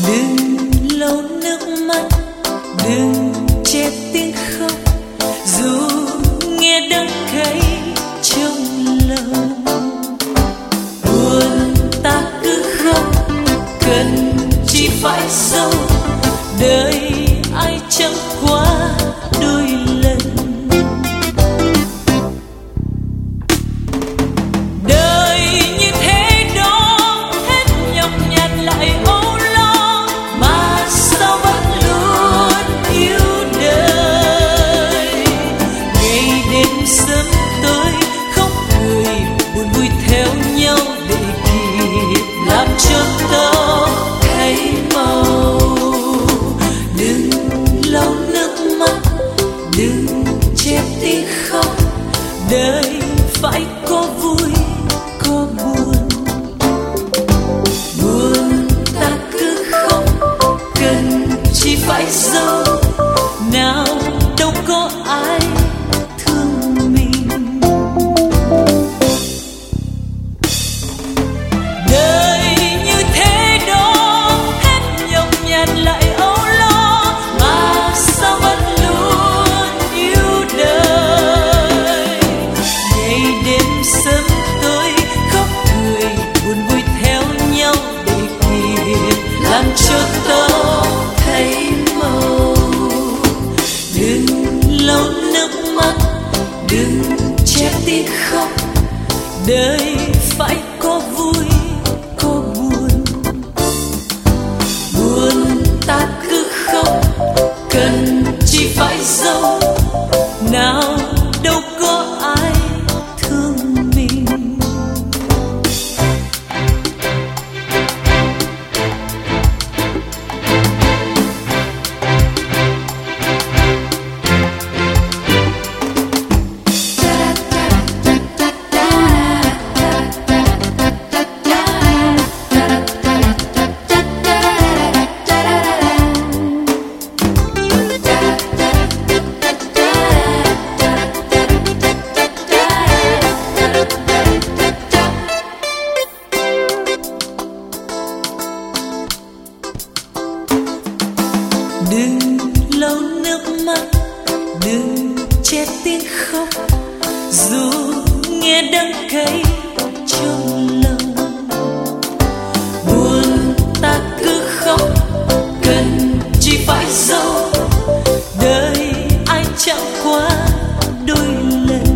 Đừng lau nước mắt, đừng che tiếng khóc, dù nghe đắng cay trong lòng. Buồn ta cứ khóc, cần chỉ phải dâu, đời ai chẳng qua đôi lần. Đời như thế đó, hết nhọc nhằn lại âu lo, mà sao vẫn luôn yêu đời. Ngày đêm sớm tối khóc cười, buồn vui theo nhau để kịp làm cho tao thấy màu. Đừng lau nước mắt, đừng che tiếng khóc, đời phải có vui có buồn. Buồn ta cứ khóc, cần chỉ phải dâu, nào đâu có ai thương mình. Đời như thế đó, hết nhọc nhằn lại âu lo, mà sao vẫn luôn yêu đời. Ngày đêm sớm tối khóc cười, buồn vui theo nhau để kịp làm cho tao thấy màu. Đừng lau nước mắt, đừng che tiếng khóc, đời phải có vui có buồn. Buồn ta cứ khóc, cần chỉ phải dâu, nào đâu có ai thương mình. Đừng lau nước mắt, đừng che tiếng khóc, dù nghe đắng cay trong lòng. Buồn ta cứ khóc, cần chỉ phải dâu, đời ai chẳng qua đôi lần.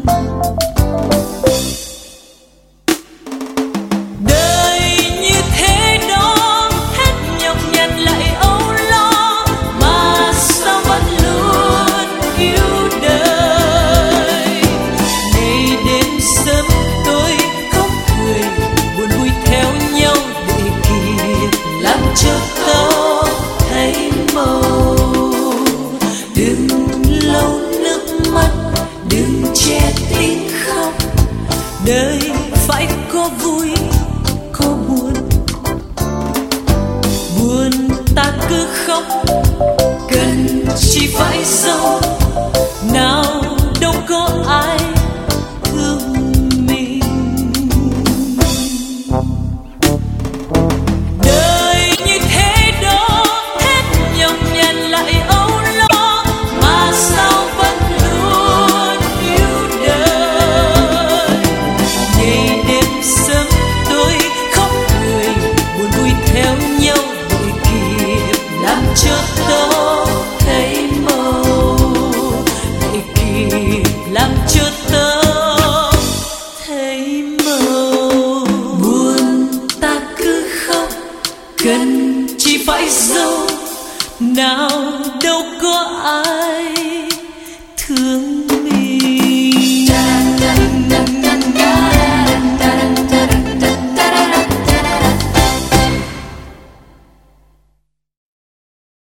Đời như thế đó, hết nhọc nhằn lại âu lo, mà sao vẫn luôn yêu đời. Ngày đêm sớm tối khóc cười, buồn vui theo nhau để kịp làm cho tao thấy màu. Đừng lau nước mắt, đừng che tiếng khóc, đời phải có vui có buồn. Buồn ta cứ khóc, cần chỉ phải dâu, nào đâu có ai thương mình. Đời như thế đó, hết nhọc nhằn lại âu lo, mà sao vẫn luôn yêu đời. Ngày đêm sớm tối khóc cười, buồn vui theo nhau để kịp làm cho tao thấy màu. Để kịp làm cho tao thấy màu. Buồn ta cứ khóc, cần chỉ phải dâu, nào đâu có ai thương